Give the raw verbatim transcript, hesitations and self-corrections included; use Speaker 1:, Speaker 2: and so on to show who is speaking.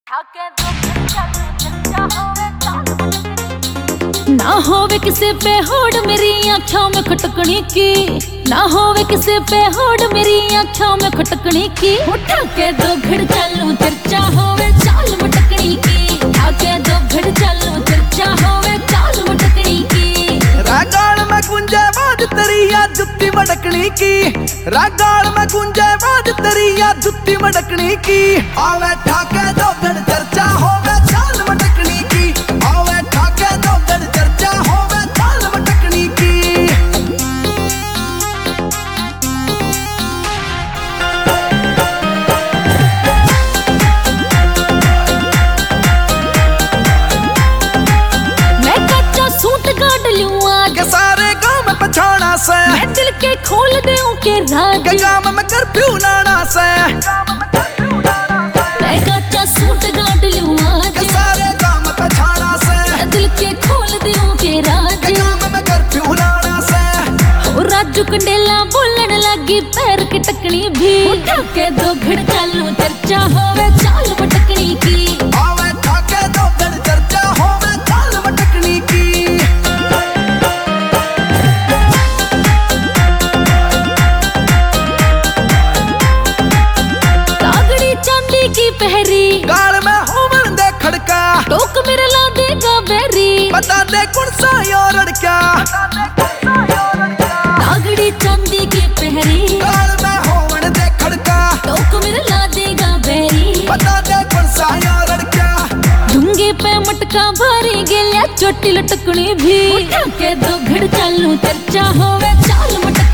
Speaker 1: ना होवे किसे पे होड़ मेरी आँखों में खटकनी की, ना होवे किसे पे होड़ मेरी आँखों में खटकनी की। उठा के दो घड़ चलूं चर्चा होवे चाल मटकनी की, उठा के दो घड़ चलूं चर्चा होवे चाल मटकनी की।
Speaker 2: रागाल में गुंजे बाज तेरी या जुत्ती मटकनी की, रागाल में गुंजे बाज तेरी या जुत्ती मटकनी की। आवे ठाके दो घड़ चर्चा होवे चाल मटकनी की, आवे ठाके दो घड़ चर्चा होवे चाल मटकनी की।
Speaker 1: मैं कच्चा सूट गाड़ लूं आज
Speaker 2: के सारे गांव में पछाड़ा से,
Speaker 1: मैं दिल के खोल दूं के राज
Speaker 2: के गांव में कर्फ्यू लाना से।
Speaker 1: मैं कच्चा सूट गाड़ लूं आज
Speaker 2: के सारे गांव में पछाड़ा से,
Speaker 1: मैं दिल के खोल दूं के राज।
Speaker 2: के गांव में कर्फ्यू लाना से।
Speaker 1: ओ राजू कंडेला बोलन लगी पैर की टकनी भी, उठा के दो घड़ चलूं चर्चा होवे चाल मटकनी की।
Speaker 2: आवे ठाके दो घड़ चर्चा होवे चाल मटकनी की।
Speaker 1: कागड़ी चांदी की पहरी
Speaker 2: गाल में होवन दे खड़का,
Speaker 1: टोक मेरे ला देगा बेरी।
Speaker 2: बता दे कौन सा यो लड़का।
Speaker 1: कागड़ी चांदी की पहरी
Speaker 2: गाल में होवन दे खड़का,
Speaker 1: टोक मेरे ला देगा बेरी।
Speaker 2: बता दे कौन सा यो लड़का।
Speaker 1: ढूंगे पे मटका भारी गेल्या चोटी लटकनी भी, उठा के दो घड़ चलूं चर्चा होवे चाल मटकनी।